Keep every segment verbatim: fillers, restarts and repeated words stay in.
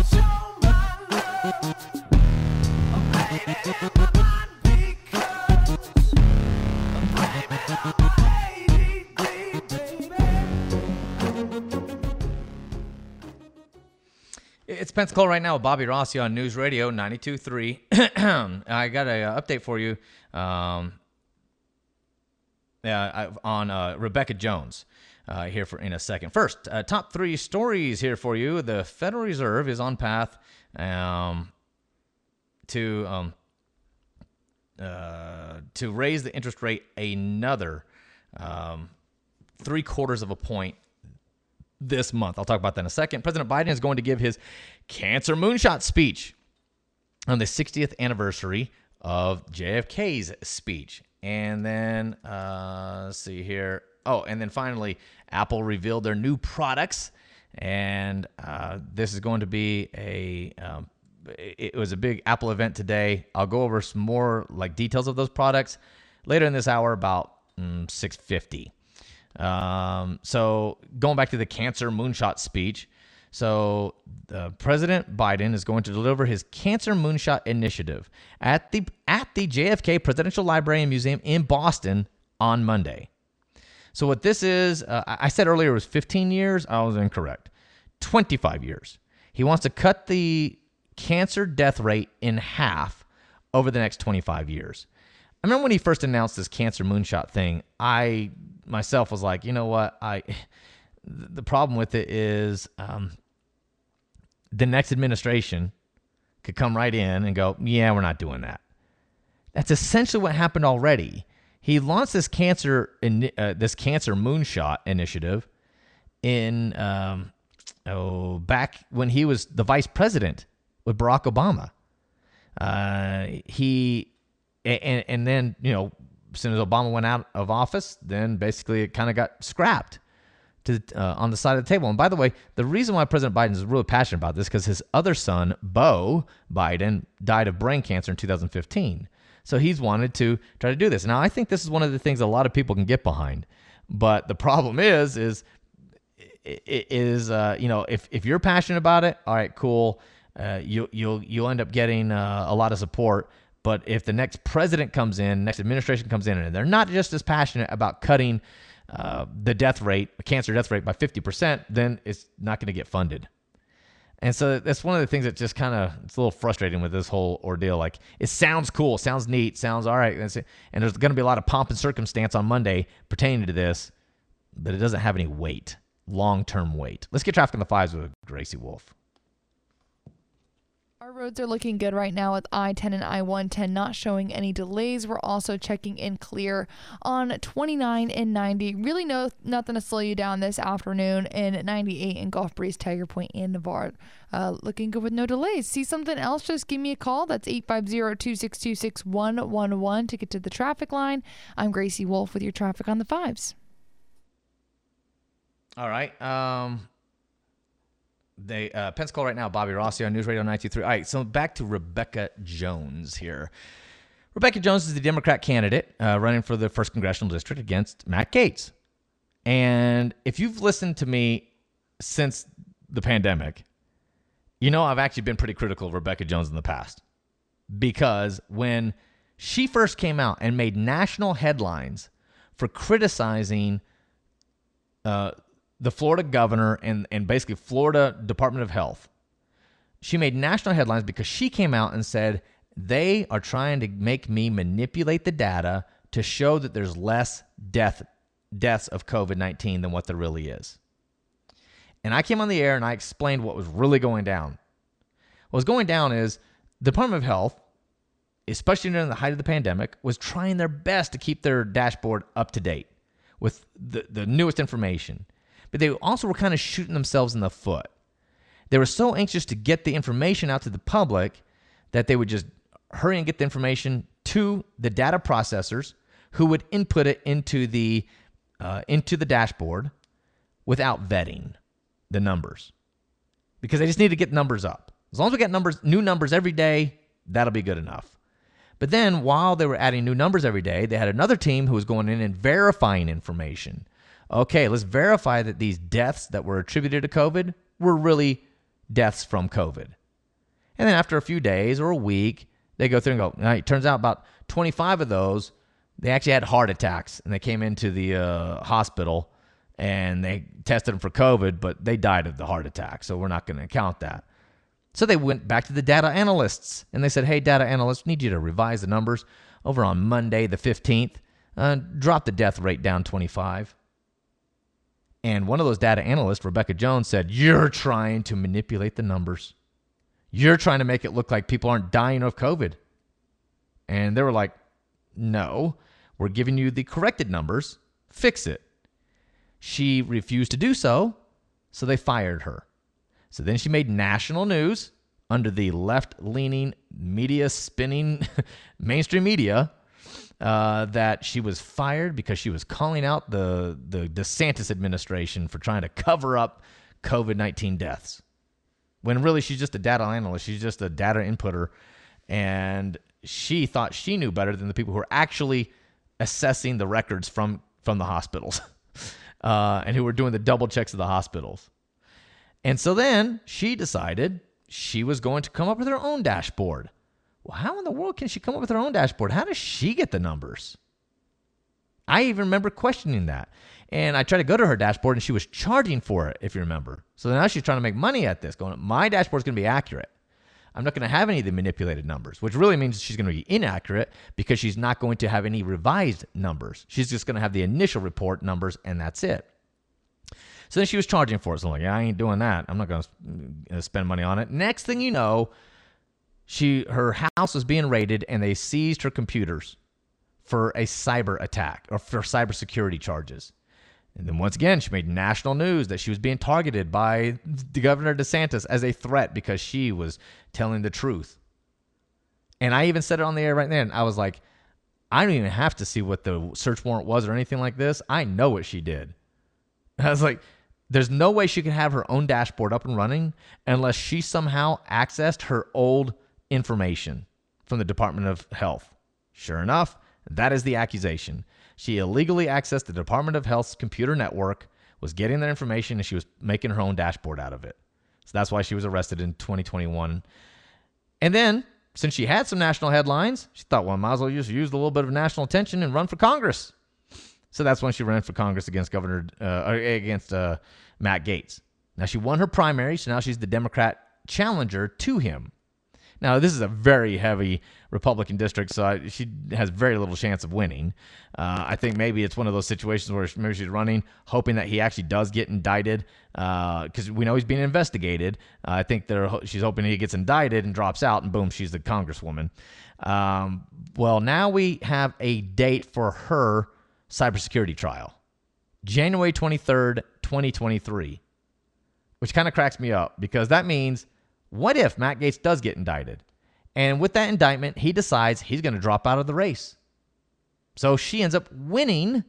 It's Pensacola right now with Bobby Rossi on News Radio ninety-two point three. I got an uh, update for you um, uh, on uh, Rebecca Jones uh, here for in a second. First, uh, top three stories here for you. The Federal Reserve is on path um, to um, uh, to raise the interest rate another um, three quarters of a point this month. I'll talk about that in a second. President Biden is going to give his cancer moonshot speech on the sixtieth anniversary of J F K's speech. And then, uh, let's see here. Oh, and then finally, Apple revealed their new products. And uh, this is going to be a, um, it was a big Apple event today. I'll go over some more like details of those products later in this hour about mm, six fifty. Um, so going back to the cancer moonshot speech. So uh, President Biden is going to deliver his cancer moonshot initiative at the, at the J F K Presidential Library and Museum in Boston on Monday. So what this is, uh, I said earlier it was fifteen years. I was incorrect. twenty-five years. He wants to cut the cancer death rate in half over the next twenty-five years. I remember when he first announced this cancer moonshot thing, I myself was like, you know what? I the problem with it is um, the next administration could come right in and go, yeah, we're not doing that. That's essentially what happened already. He launched this cancer in, uh, this cancer moonshot initiative in um, oh back when he was the vice president with Barack Obama. Uh, he and and then you know. As soon as Obama went out of office, then basically it kind of got scrapped to uh, on the side of the table. And by the way, the reason why President Biden is really passionate about this is because his other son, Beau Biden, died of brain cancer in two thousand fifteen. So he's wanted to try to do this. Now, I think this is one of the things a lot of people can get behind. But the problem is, is, is uh, you know, if if you're passionate about it, all right, cool. Uh, you, you'll you'll end up getting uh, a lot of support. But if the next president comes in, next administration comes in, and they're not just as passionate about cutting uh, the death rate, the cancer death rate by fifty percent, then it's not going to get funded. And so that's one of the things that just kind of, it's a little frustrating with this whole ordeal. Like, it sounds cool, sounds neat, sounds all right. And there's going to be a lot of pomp and circumstance on Monday pertaining to this, but it doesn't have any weight, long-term weight. Let's get traffic on the fives with Gracie Wolf. Our roads are looking good right now with I ten and I one ten not showing any delays. We're also checking in clear on twenty-nine and ninety. Really no nothing to slow you down this afternoon in ninety-eight in Gulf Breeze, Tiger Point, and Navarre. Uh, looking good with no delays. See something else? Just give me a call. That's eight five zero, two six two, six one one one to get to the traffic line. I'm Gracie Wolf with your traffic on the fives. All right. Um... They uh, Pensacola right now, Bobby Rossi on News Radio ninety-two point three. All right, so back to Rebecca Jones here. Rebecca Jones is the Democrat candidate uh, running for the first Congressional District against Matt Gaetz. And if you've listened to me since the pandemic, you know I've actually been pretty critical of Rebecca Jones in the past. Because when she first came out and made national headlines for criticizing uh the Florida governor and, and basically Florida Department of Health, she made national headlines because she came out and said, they are trying to make me manipulate the data to show that there's less death deaths of covid nineteen than what there really is. And I came on the air and I explained what was really going down. What was going down is the Department of Health, especially during the height of the pandemic, was trying their best to keep their dashboard up to date with the, the newest information. But they also were kind of shooting themselves in the foot. They were so anxious to get the information out to the public that they would just hurry and get the information to the data processors who would input it into the uh, into the dashboard without vetting the numbers. Because they just need to get numbers up. As long as we get numbers, new numbers every day, that'll be good enough. But then while they were adding new numbers every day, they had another team who was going in and verifying information. Okay, let's verify that these deaths that were attributed to COVID were really deaths from COVID. And then after a few days or a week, they go through and go, now, it turns out about twenty-five of those, they actually had heart attacks. And they came into the uh, hospital and they tested them for COVID, but they died of the heart attack. So we're not going to count that. So they went back to the data analysts and they said, hey, data analysts, we need you to revise the numbers over on Monday the fifteenth. Uh, drop the death rate down twenty-five. And one of those data analysts, Rebecca Jones, said, you're trying to manipulate the numbers. You're trying to make it look like people aren't dying of COVID. And they were like, no, we're giving you the corrected numbers. Fix it. She refused to do so, so they fired her. So then she made national news under the left-leaning media spinning mainstream media uh, that she was fired because she was calling out the, the DeSantis administration for trying to cover up COVID nineteen deaths. When really she's just a data analyst. She's just a data inputter. And she thought she knew better than the people who were actually assessing the records from, from the hospitals uh, and who were doing the double checks of the hospitals. And so then she decided she was going to come up with her own dashboard. Well, how in the world can she come up with her own dashboard? How does she get the numbers? I even remember questioning that. And I tried to go to her dashboard and she was charging for it, if you remember. So now she's trying to make money at this, going, my dashboard's going to be accurate. I'm not going to have any of the manipulated numbers, which really means she's going to be inaccurate because she's not going to have any revised numbers. She's just going to have the initial report numbers and that's it. So then she was charging for it. So I'm like, yeah, I ain't doing that. I'm not going to spend money on it. Next thing you know, she her house was being raided and they seized her computers for a cyber attack or for cybersecurity charges. And then once again, she made national news that she was being targeted by the Governor DeSantis as a threat because she was telling the truth. And I even said it on the air right then. I was like, I don't even have to see what the search warrant was or anything like this. I know what she did. I was like, there's no way she could have her own dashboard up and running unless she somehow accessed her old information from the Department of Health. Sure enough, that is the accusation. She illegally accessed the Department of Health's computer network, was getting their information, and she was making her own dashboard out of it. So that's why she was arrested in twenty twenty-one. And then, since she had some national headlines, she thought, well, I might as well just use a little bit of national attention and run for Congress. So that's when she ran for Congress against Governor uh, against uh, Matt Gaetz. Now, she won her primary, so now she's the Democrat challenger to him. Now, this is a very heavy Republican district, so I, she has very little chance of winning. Uh, I think maybe it's one of those situations where maybe she's running, hoping that he actually does get indicted, because uh, we know he's being investigated. Uh, I think they're, she's hoping he gets indicted and drops out, and boom, she's the congresswoman. Um, well, now we have a date for her cybersecurity trial, January twenty-third, twenty twenty-three, which kind of cracks me up because that means, what if Matt Gaetz does get indicted? And with that indictment, he decides he's going to drop out of the race. So she ends up winning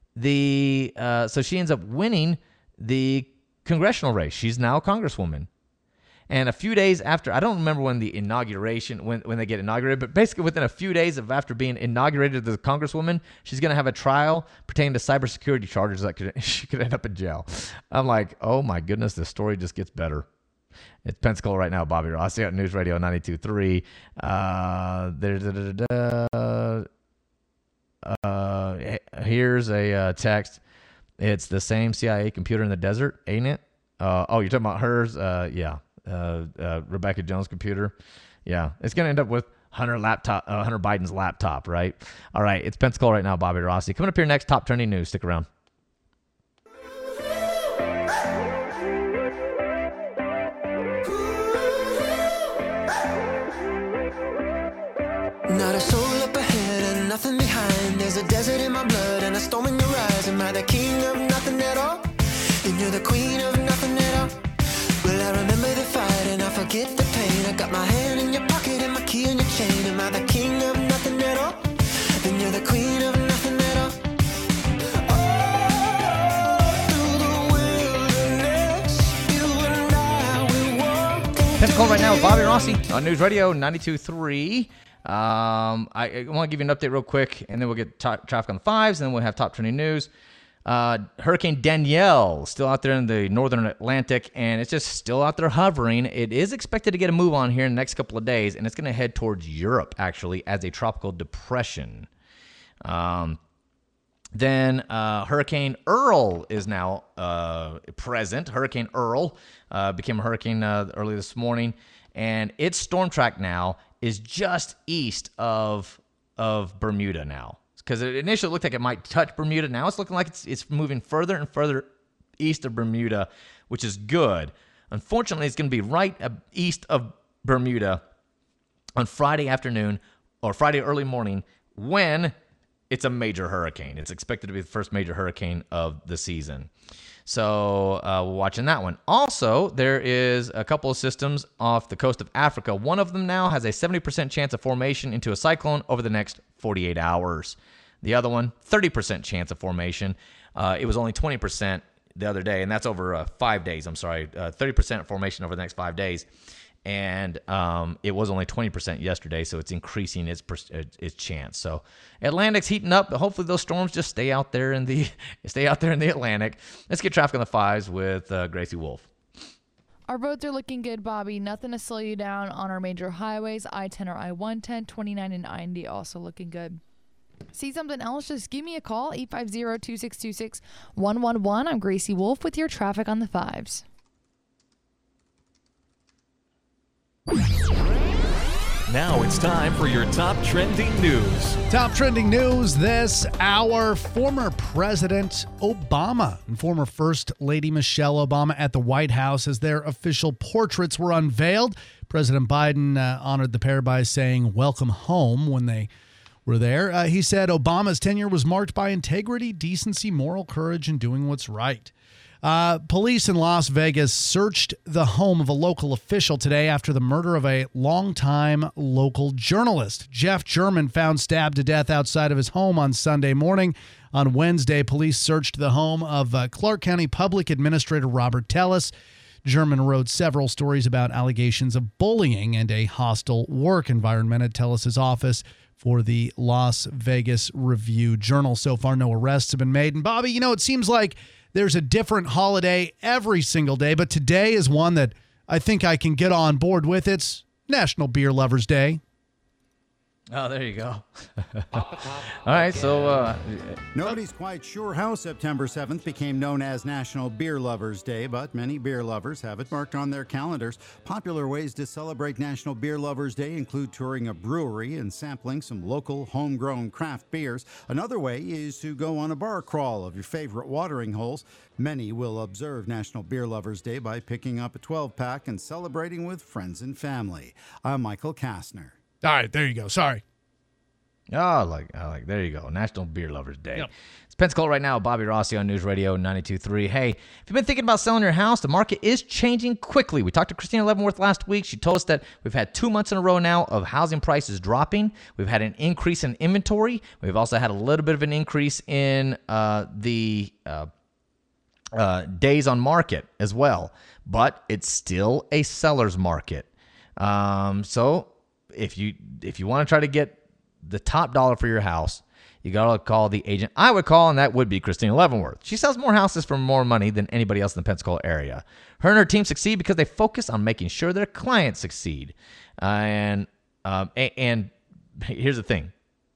the. Uh, so she ends up winning the congressional race. She's now a congresswoman. And a few days after, I don't remember when the inauguration, when, when they get inaugurated, but basically within a few days of after being inaugurated as a congresswoman, she's going to have a trial pertaining to cybersecurity charges that could, she could end up in jail. I'm like, oh my goodness, the story just gets better. It's Pensacola right now, Bobby Rossi at News Radio ninety-two point three. Uh, there's a, uh, here's a uh, text. It's the same C I A computer in the desert, ain't it? Uh, oh, you're talking about hers? Uh, yeah. Uh, uh, Rebecca Jones' computer. Yeah, it's going to end up with Hunter laptop, uh, Hunter Biden's laptop, right? All right, it's Pensacola right now, Bobby Rossi. Coming up here next, top trending news. Stick around. Not a soul up ahead and nothing behind. There's a desert in my blood and a storm in your eyes. Am I the king of nothing at all? Then you're the queen of nothing at all. Well, I remember the fight and I forget the pain. I got my hand in your pocket and my key in your chain. Am I the king of nothing at all? Then you're the queen of nothing at all. Pensacola right now with Bobby Rossi on News Radio ninety-two point three. Um, I, I want to give you an update real quick, and then we'll get tra- traffic on the fives, and then we'll have top trending news. Uh, Hurricane Danielle still out there in the northern Atlantic, and it's just still out there hovering. It is expected to get a move on here in the next couple of days, and it's going to head towards Europe, actually, as a tropical depression. Um, then uh, Hurricane Earl is now uh, present. Hurricane Earl uh, became a hurricane uh, early this morning, and its storm track now is just east of of Bermuda now. Because it initially looked like it might touch Bermuda. Now it's looking like it's it's moving further and further east of Bermuda, which is good. Unfortunately, it's going to be right east of Bermuda on Friday afternoon or Friday early morning when it's a major hurricane. It's expected to be the first major hurricane of the season. So uh, we're watching that one. Also, there is a couple of systems off the coast of Africa. One of them now has a seventy percent chance of formation into a cyclone over the next forty-eight hours. The other one, thirty percent chance of formation. Uh, it was only twenty percent the other day, and that's over uh, five days. I'm sorry, uh, thirty percent formation over the next five days. And um, it was only twenty percent yesterday, so it's increasing its its chance. So Atlantic's heating up, but hopefully those storms just stay out there in the stay out there in the Atlantic. Let's get traffic on the fives with uh, Gracie Wolf. Our roads are looking good, Bobby. Nothing to slow you down on our major highways. I ten or I one ten, twenty-nine and ninety also looking good. See something else? Just give me a call, eight five zero, two six two, six one one one. I'm Gracie Wolf with your traffic on the fives. Now it's time for your top trending news. Top trending news this hour. Former President Obama and former First Lady Michelle Obama at the White House as their official portraits were unveiled. President Biden uh, honored the pair by saying, "Welcome home," when they were there. Uh, he said Obama's tenure was marked by integrity, decency, moral courage, and doing what's right. Uh, police in Las Vegas searched the home of a local official today after the murder of a longtime local journalist. Jeff German found stabbed to death outside of his home on Sunday morning. On Wednesday, police searched the home of uh, Clark County Public Administrator Robert Tellis. German wrote several stories about allegations of bullying and a hostile work environment at Tellis's office for the Las Vegas Review-Journal. So far, no arrests have been made. And Bobby, you know, it seems like there's a different holiday every single day, but today is one that I think I can get on board with. It's National Beer Lovers Day. Oh, there you go. All right, so... Uh, Nobody's quite sure how September seventh became known as National Beer Lovers Day, but many beer lovers have it marked on their calendars. Popular ways to celebrate National Beer Lovers Day include touring a brewery and sampling some local homegrown craft beers. Another way is to go on a bar crawl of your favorite watering holes. Many will observe National Beer Lovers Day by picking up a twelve-pack and celebrating with friends and family. I'm Michael Kastner. All right, there you go. Sorry. Oh, like, I like, there you go. National Beer Lovers Day. Yep. It's Pensacola right now. Bobby Rossi on News Radio ninety-two point three. Hey, if you've been thinking about selling your house, the market is changing quickly. We talked to Christina Leavenworth last week. She told us that we've had two months in a row now of housing prices dropping. We've had an increase in inventory. We've also had a little bit of an increase in uh, the uh, uh, days on market as well. But it's still a seller's market. Um, so if you if you want to try to get the top dollar for your house, you got to call the agent I would call, and that would be Christina Leavenworth. She sells more houses for more money than anybody else in the Pensacola area. Her and her team succeed because they focus on making sure their clients succeed. Uh, and, um, and and here's the thing.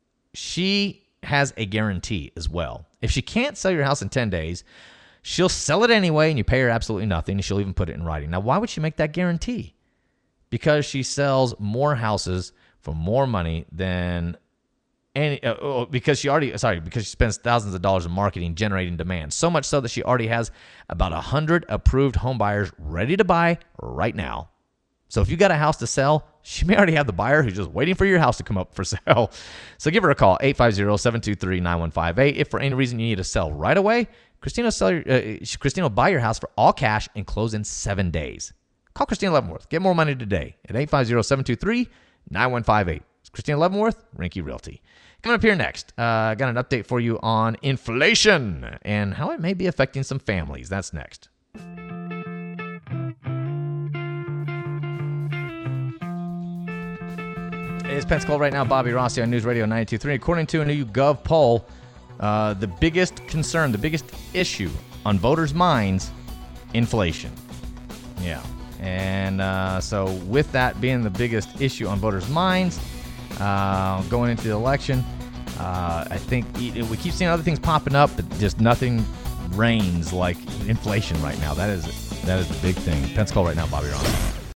She has a guarantee as well. If she can't sell your house in ten days, she'll sell it anyway, and you pay her absolutely nothing, and she'll even put it in writing. Now, why would she make that guarantee? Because she sells more houses for more money than any, uh, oh, because she already, sorry, because she spends thousands of dollars in marketing generating demand. So much so that she already has about one hundred approved home buyers ready to buy right now. So if you got a house to sell, she may already have the buyer who's just waiting for your house to come up for sale. So give her a call, eight five zero, seven two three, nine one five eight. If for any reason you need to sell right away, Christina will, sell your, uh, Christina will buy your house for all cash and close in seven days. Call Christina Leavenworth. Get more money today at eight five zero, seven two three, nine one five eight. It's Christina Leavenworth, Rinky Realty. Coming up here next, I uh, got an update for you on inflation and how it may be affecting some families. That's next. It's Pensacola right now. Bobby Rossi on News Radio ninety-two point three. According to a new YouGov poll, Uh, the biggest concern, the biggest issue on voters' minds, inflation. Yeah. And uh, so with that being the biggest issue on voters' minds uh, going into the election, uh, I think we keep seeing other things popping up, but just nothing reigns like inflation right now. That is that is the big thing. Pensacola right now, Bobby Rossi.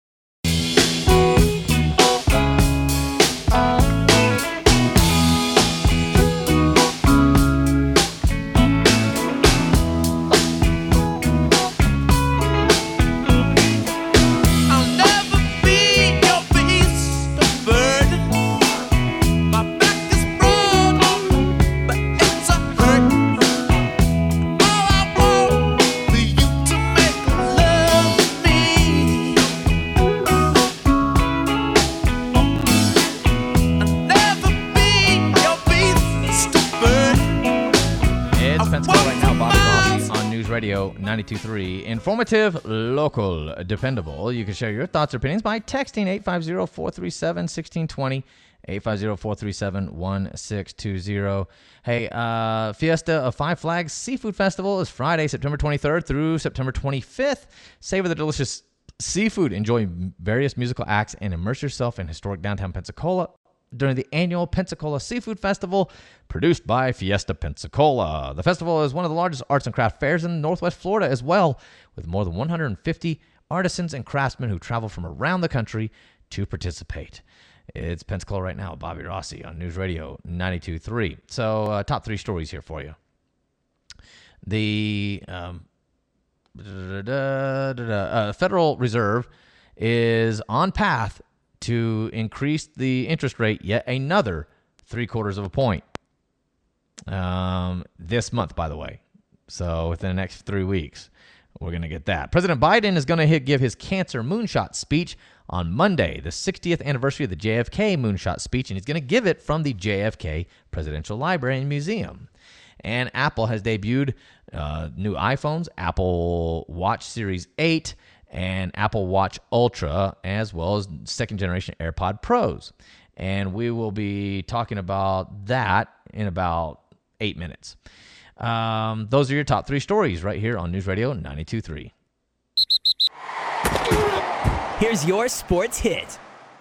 ninety-two point three. Informative, local, dependable. You can share your thoughts or opinions by texting eight five zero, four three seven, one six two zero, eight five zero, four three seven, one six two zero. Hey, uh, Fiesta of Five Flags Seafood Festival is Friday, September twenty-third through September twenty-fifth. Savor the delicious seafood, enjoy various musical acts, and immerse yourself in historic downtown Pensacola during the annual Pensacola Seafood Festival, produced by Fiesta Pensacola. The festival is one of the largest arts and craft fairs in Northwest Florida as well, with more than one hundred fifty artisans and craftsmen who travel from around the country to participate. It's Pensacola right now. Bobby Rossi on News Radio ninety-two point three. So, uh, top three stories here for you. The um, da, da, da, da, uh, Federal Reserve is on path to increase the interest rate yet another three quarters of a point um, this month, by the way. So within the next three weeks, we're going to get that. President Biden is going to give his cancer moonshot speech on Monday, the sixtieth anniversary of the J F K moonshot speech, and he's going to give it from the J F K Presidential Library and Museum. And Apple has debuted uh, new iPhones, Apple Watch Series eight, and Apple Watch Ultra, as well as second-generation AirPod Pros. And we will be talking about that in about eight minutes. Um, those are your top three stories right here on News Radio ninety-two point three. Here's your sports hit.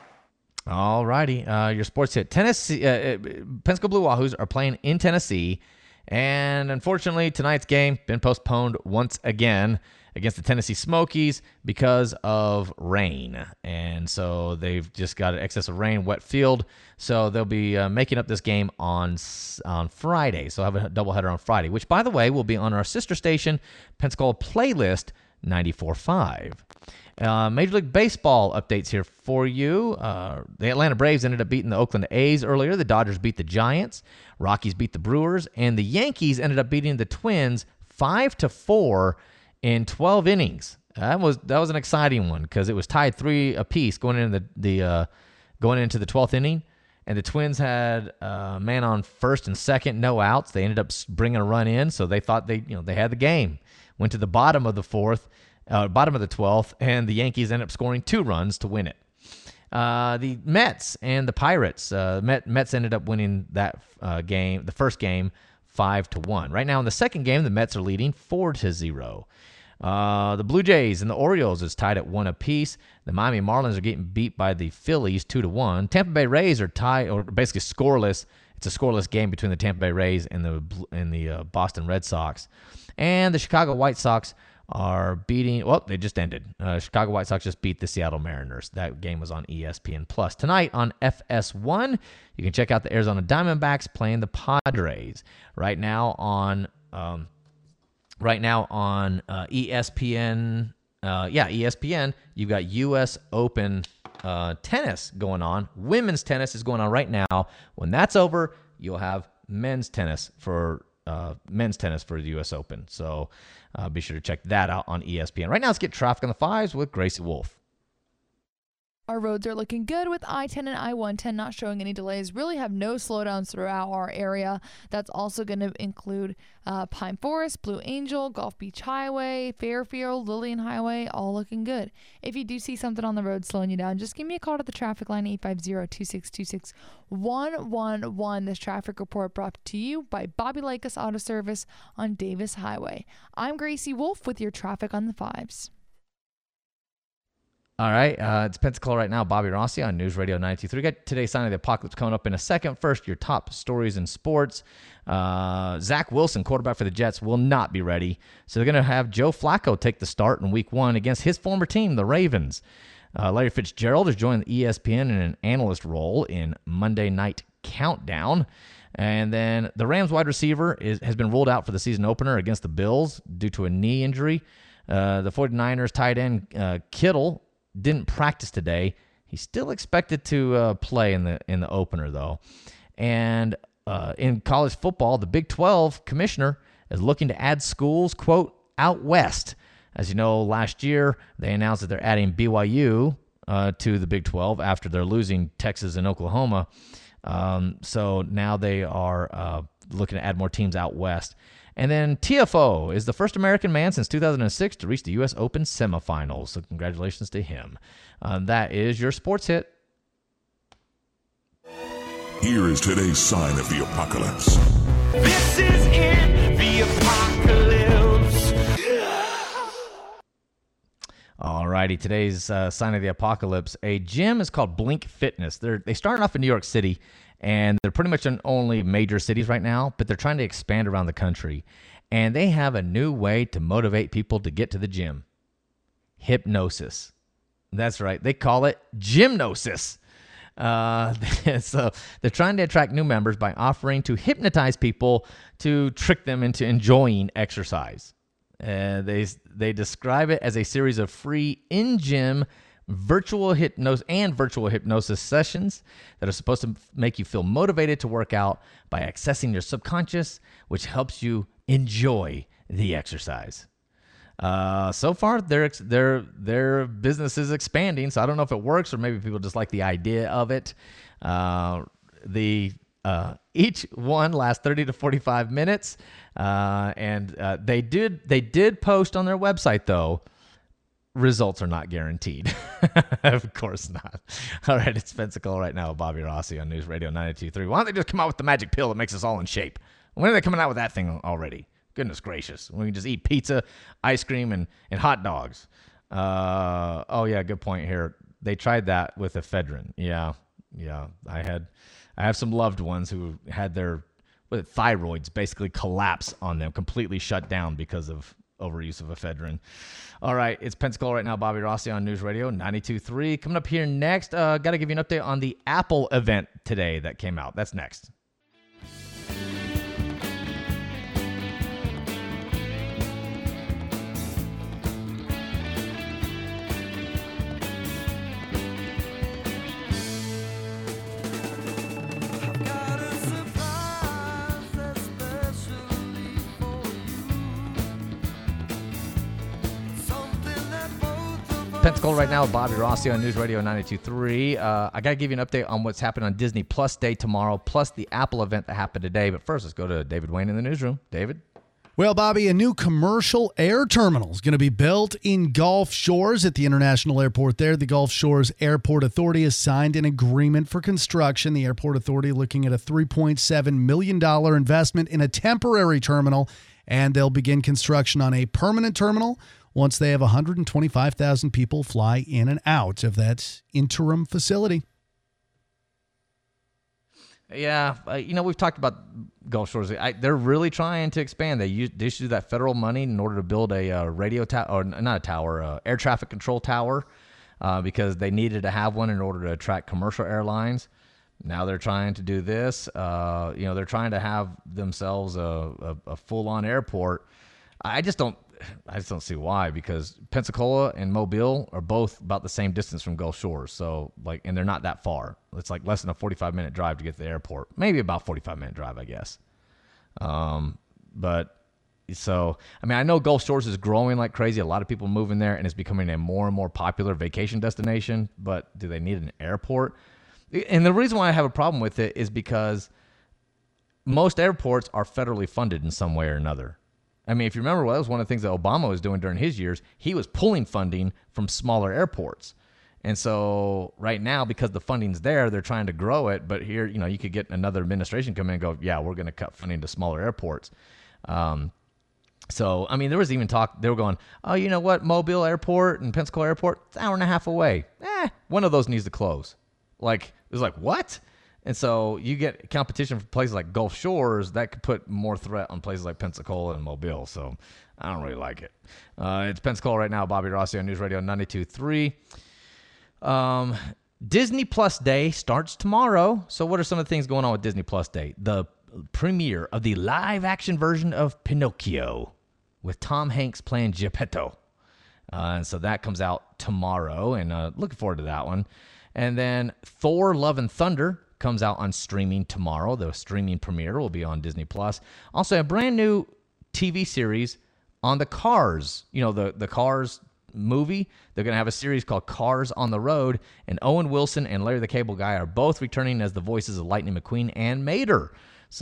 All righty, uh, your sports hit. Tennessee, uh, Pensacola Blue Wahoos are playing in Tennessee, and unfortunately, tonight's game been postponed once again against the Tennessee Smokies because of rain. And so they've just got an excess of rain, wet field. So they'll be uh, making up this game on on Friday. So I'll have a doubleheader on Friday, which, by the way, will be on our sister station, Pensacola Playlist ninety-four point five. Uh, Major League Baseball updates here for you. Uh, the Atlanta Braves ended up beating the Oakland A's earlier. The Dodgers beat the Giants. Rockies beat the Brewers. And the Yankees ended up beating the Twins five to four in twelve innings. That was that was an exciting one because it was tied three apiece going into the the uh, going into the twelfth inning, and the Twins had a uh, man on first and second, no outs. They ended up bringing a run in, so they thought they you know they had the game. Went to the bottom of the fourth, uh, bottom of the twelfth, and the Yankees ended up scoring two runs to win it. Uh, the Mets and the Pirates, uh, Met, Mets ended up winning that uh, game, the first game, five to one. Right now in the second game, the Mets are leading four to zero. Uh, the Blue Jays and the Orioles is tied at one apiece. The Miami Marlins are getting beat by the Phillies two to one. Tampa Bay Rays are tied, or basically scoreless. It's a scoreless game between the Tampa Bay Rays and the and the uh, Boston Red Sox. And the Chicago White Sox are beating. Well, they just ended. Uh, Chicago White Sox just beat the Seattle Mariners. That game was on E S P N Plus tonight on F S one. You can check out the Arizona Diamondbacks playing the Padres right now on. Um, Right now on uh, E S P N, uh, yeah, E S P N, you've got U S Open uh, tennis going on. Women's tennis is going on right now. When that's over, you'll have men's tennis for uh, men's tennis for the U S Open. So uh, be sure to check that out on E S P N. Right now, let's get traffic on the fives with Gracie Wolf. Our roads are looking good with I ten and I one ten not showing any delays. Really have no slowdowns throughout our area. That's also going to include uh, Pine Forest, Blue Angel, Gulf Beach Highway, Fairfield, Lillian Highway, all looking good. If you do see something on the road slowing you down, just give me a call to the traffic line, eight five zero, two six two six, one one one. This traffic report brought to you by Bobby Lakis Auto Service on Davis Highway. I'm Gracie Wolf with your traffic on the fives. All right, uh, it's Pensacola right now. Bobby Rossi on News Radio ninety-two point three. Got today's Sign of the Apocalypse coming up in a second. First, your top stories in sports. Uh, Zach Wilson, quarterback for the Jets, will not be ready. So they're going to have Joe Flacco take the start in week one against his former team, the Ravens. Uh, Larry Fitzgerald has joined E S P N in an analyst role in Monday Night Countdown. And then the Rams wide receiver is, has been ruled out for the season opener against the Bills due to a knee injury. Uh, the 49ers tight end uh, Kittle didn't practice today. He's still expected to uh, play in the in the opener, though. And uh, in college football, the Big twelve commissioner is looking to add schools, quote, out west. As you know, last year they announced that they're adding B Y U uh, to the Big twelve after they're losing Texas and Oklahoma. Um, so now they are uh, looking to add more teams out west. And then T F O is the first American man since two thousand six to reach the U S Open semifinals. So congratulations to him. Uh, that is your sports hit. Here is today's sign of the apocalypse. This is it, the apocalypse. All righty, today's uh, sign of the apocalypse. A gym is called Blink Fitness. They're, they started off in New York City, and they're pretty much in only major cities right now, but they're trying to expand around the country. And they have a new way to motivate people to get to the gym. Hypnosis. That's right. They call it gymnosis. Uh, so they're trying to attract new members by offering to hypnotize people to trick them into enjoying exercise. Uh, they they describe it as a series of free in-gym virtual hypnosis and virtual hypnosis sessions that are supposed to make you feel motivated to work out by accessing your subconscious, which helps you enjoy the exercise. Uh, so far, their their their business is expanding, so I don't know if it works or maybe people just like the idea of it. Uh, the uh, each one lasts thirty to forty-five minutes, uh, and uh, they did they did post on their website though. Results are not guaranteed. Of course not. All right, it's Pensacola right now with Bobby Rossi on News Radio ninety-two point three. Why don't they just come out with the magic pill that makes us all in shape? When are they coming out with that thing already? Goodness gracious. We can just eat pizza, ice cream, and, and hot dogs. Uh, oh, yeah, good point here. They tried that with ephedrine. Yeah, yeah. I had, I have some loved ones who had their what, thyroids basically collapse on them, completely shut down because of overuse of ephedrine. All right, it's Pensacola right now. Bobby Rossi on News Radio ninety-two point three. Coming up here next, uh, got to give you an update on the Apple event today that came out. That's next. Pensacola right now with Bobby Rossi on News Radio ninety-two point three. Uh, I got to give you an update on what's happening on Disney Plus Day tomorrow, plus the Apple event that happened today. But first, let's go to David Wayne in the newsroom. David? Well, Bobby, a new commercial air terminal is going to be built in Gulf Shores at the International Airport there. The Gulf Shores Airport Authority has signed an agreement for construction. The Airport Authority looking at a three point seven million dollars investment in a temporary terminal, and they'll begin construction on a permanent terminal once they have one hundred twenty-five thousand people fly in and out of that interim facility. Yeah, uh, you know, we've talked about Gulf Shores. I, they're really trying to expand. They use they use that federal money in order to build a uh, radio tower, or not a tower, uh, air traffic control tower, uh, because they needed to have one in order to attract commercial airlines. Now they're trying to do this. Uh, you know, they're trying to have themselves a, a, a full-on airport. I just don't. I just don't see why, because Pensacola and Mobile are both about the same distance from Gulf Shores. So, like, and they're not that far. It's like less than a forty-five minute drive to get to the airport. Maybe about forty-five minute drive, I guess. Um, but So, I mean, I know Gulf Shores is growing like crazy. A lot of people moving there, and it's becoming a more and more popular vacation destination. But do they need an airport? And the reason why I have a problem with it is because most airports are federally funded in some way or another. I mean, if you remember, well, that was one of the things that Obama was doing during his years. He was pulling funding from smaller airports. And so right now, because the funding's there, they're trying to grow it. But here, you know, you could get another administration come in and go, yeah, we're going to cut funding to smaller airports. Um, so, I mean, there was even talk, they were going, oh, you know what, Mobile Airport and Pensacola Airport, it's an hour and a half away. Eh, one of those needs to close. Like, it was like, what? And so you get competition from places like Gulf Shores that could put more threat on places like Pensacola and Mobile. So I don't really like it. Uh, it's Pensacola right now. Bobby Rossi on News Radio ninety-two point three. Um, Disney Plus Day starts tomorrow. So what are some of the things going on with Disney Plus Day? The premiere of the live action version of Pinocchio with Tom Hanks playing Geppetto. Uh, and so that comes out tomorrow, and uh, looking forward to that one. And then Thor Love and Thunder comes out on streaming tomorrow. The streaming premiere will be on Disney Plus. Also, a brand new T V series on the Cars. You know, the, the Cars movie. They're going to have a series called Cars on the Road, and Owen Wilson and Larry the Cable Guy are both returning as the voices of Lightning McQueen and Mater.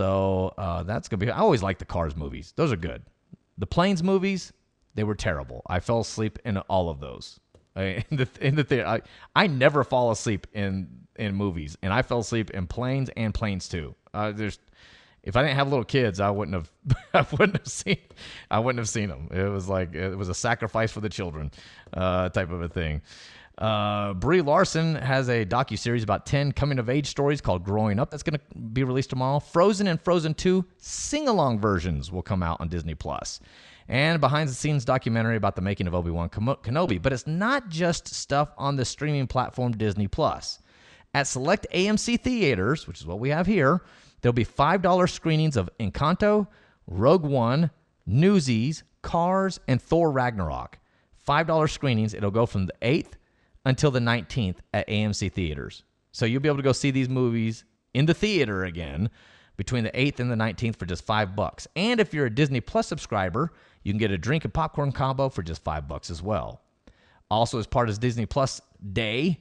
So uh, that's going to be... I always like the Cars movies. Those are good. The Planes movies, they were terrible. I fell asleep in all of those. I, in the in the theater, I, I never fall asleep in in movies, and I fell asleep in Planes and Planes two. Uh, there's, if I didn't have little kids, I wouldn't have I wouldn't have seen I wouldn't have seen them. It was like it was a sacrifice for the children, uh, type of a thing. Uh, Brie Larson has a docuseries about ten coming-of-age stories called Growing Up that's going to be released tomorrow. Frozen and Frozen two sing-along versions will come out on Disney Plus. And behind-the-scenes documentary about the making of Obi-Wan Kenobi. But it's not just stuff on the streaming platform Disney Plus. At select A M C theaters, which is what we have here, there'll be five dollars screenings of Encanto, Rogue One, Newsies, Cars, and Thor Ragnarok. five dollars screenings. It'll go from the eighth until the nineteenth at A M C theaters. So you'll be able to go see these movies in the theater again between the eighth and the nineteenth for just five bucks. And if you're a Disney Plus subscriber, you can get a drink and popcorn combo for just five bucks as well. Also, as part of Disney Plus Day,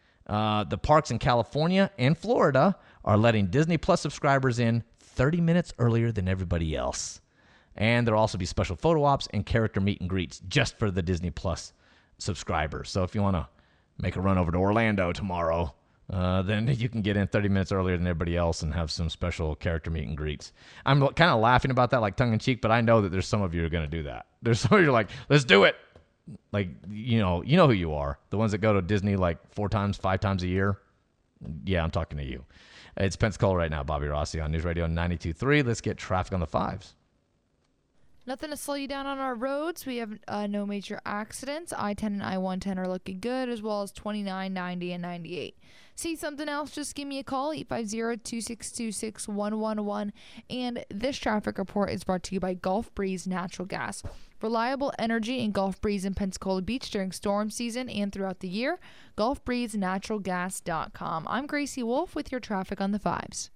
uh, the parks in California and Florida are letting Disney Plus subscribers in thirty minutes earlier than everybody else. And there'll also be special photo ops and character meet and greets just for the Disney Plus subscribers. So if you want to make a run over to Orlando tomorrow, Uh, then you can get in thirty minutes earlier than everybody else and have some special character meet and greets. I'm kind of laughing about that, like tongue-in-cheek, but I know that there's some of you who are going to do that. There's some of you like, let's do it. Like, you know, you know who you are. The ones that go to Disney like four times, five times a year. Yeah, I'm talking to you. It's Pensacola right now. Bobby Rossi on News Radio ninety-two point three. Let's get traffic on the fives. Nothing to slow you down on our roads. We have uh, no major accidents. I ten and I one ten are looking good, as well as twenty-nine, ninety, and ninety-eight. See something else? Just give me a call, eight five zero, two six two, six one one one. And this traffic report is brought to you by Gulf Breeze Natural Gas. Reliable energy in Gulf Breeze and Pensacola Beach during storm season and throughout the year. Gulf Breeze Natural Gas dot com. I'm Gracie Wolf with your traffic on the fives.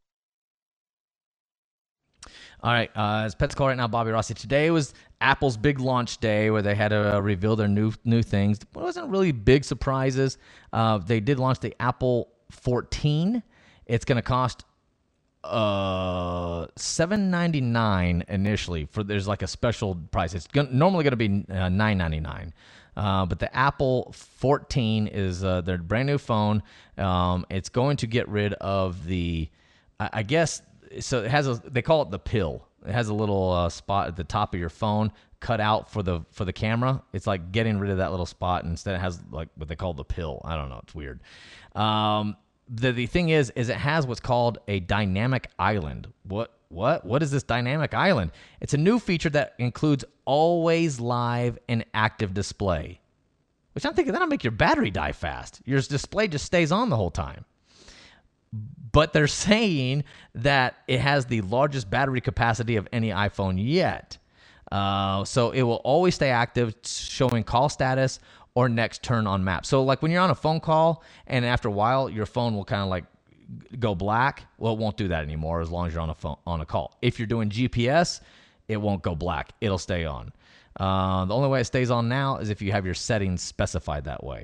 All right, uh, it's Pensacola right now, Bobby Rossi. Today was Apple's big launch day where they had to uh, reveal their new new things. It wasn't really big surprises. Uh, they did launch the Apple fourteen. It's going to cost uh, seven ninety-nine initially. For there's like a special price. It's gonna, normally going to be uh, nine ninety-nine. Uh, but the Apple fourteen is uh, their brand new phone. Um, it's going to get rid of the, I, I guess. So it has a, they call it the pill. It has a little uh, spot at the top of your phone cut out for the for the camera. It's like getting rid of that little spot, and instead it has like what they call the pill. I don't know. It's weird. Um, the the thing is, is it has what's called a dynamic island. What what what is this dynamic island? It's a new feature that includes always live and active display. Which I'm thinking that'll make your battery die fast. Your display just stays on the whole time. But they're saying that it has the largest battery capacity of any iPhone yet. Uh, so it will always stay active, showing call status or next turn on map. So like when you're on a phone call and after a while your phone will kind of like go black, well, it won't do that anymore as long as you're on a phone on a call. If you're doing G P S, it won't go black. It'll stay on. Uh, the only way it stays on now is if you have your settings specified that way.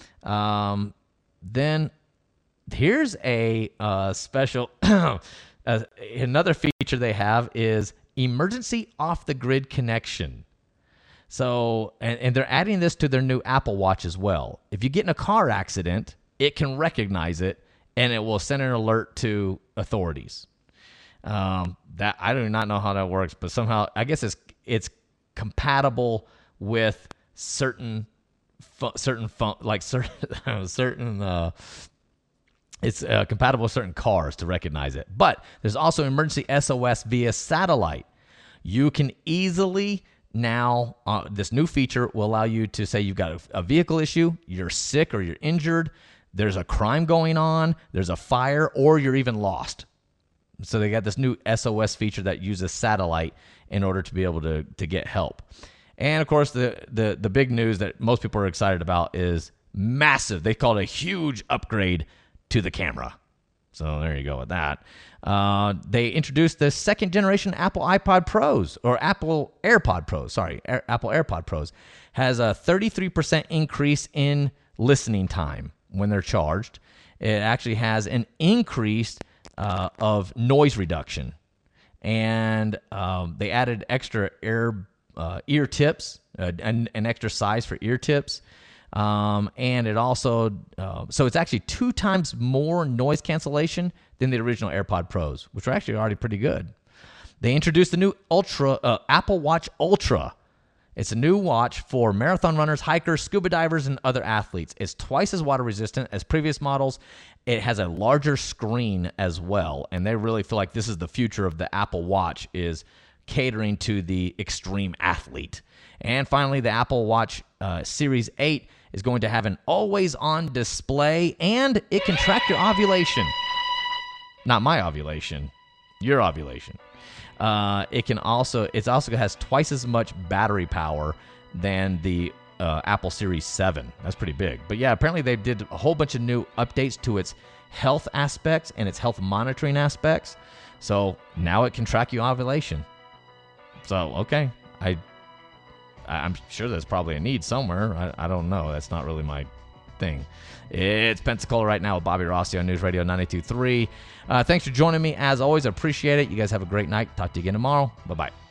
Um, then here's a uh, special, uh, another feature they have is emergency off-the-grid connection. So, and, and they're adding this to their new Apple Watch as well. If you get in a car accident, it can recognize it, and it will send an alert to authorities. Um, that I do not know how that works, but somehow I guess it's it's compatible with certain fu- certain fun- like certain certain. Uh, it's uh, compatible with certain cars to recognize it. But there's also emergency S O S via satellite. You can easily now, uh, this new feature will allow you to say you've got a, a vehicle issue, you're sick or you're injured, there's a crime going on, there's a fire, or you're even lost. So they got this new S O S feature that uses satellite in order to be able to, to get help. And of course, the, the, the big news that most people are excited about is massive. They call it a huge upgrade to the camera. So there you go with that. Uh, they introduced the second generation Apple iPod Pros, or Apple AirPod Pros, sorry, Air, Apple AirPod Pros, has a thirty-three percent increase in listening time when they're charged. It actually has an increase uh, of noise reduction. And um, they added extra ear, uh, ear tips, uh, an, an extra size for ear tips. Um, and it also, uh, so it's actually two times more noise cancellation than the original AirPod Pros, which are actually already pretty good. They introduced the new Ultra, uh, Apple Watch Ultra. It's a new watch for marathon runners, hikers, scuba divers, and other athletes. It's twice as water resistant as previous models. It has a larger screen as well, and they really feel like this is the future of the Apple Watch, is catering to the extreme athlete. And finally, the Apple Watch uh, Series eight is going to have an always-on display, and it can track your ovulation. Not my ovulation, your ovulation. Uh, it can also, it also has twice as much battery power than the uh, Apple Series seven. That's pretty big. But yeah, apparently they did a whole bunch of new updates to its health aspects and its health monitoring aspects. So now it can track your ovulation. So, okay, I... I'm sure there's probably a need somewhere. I, I don't know. That's not really my thing. It's Pensacola right now with Bobby Rossi on News Radio ninety-two point three. Uh, thanks for joining me. As always, I appreciate it. You guys have a great night. Talk to you again tomorrow. Bye-bye.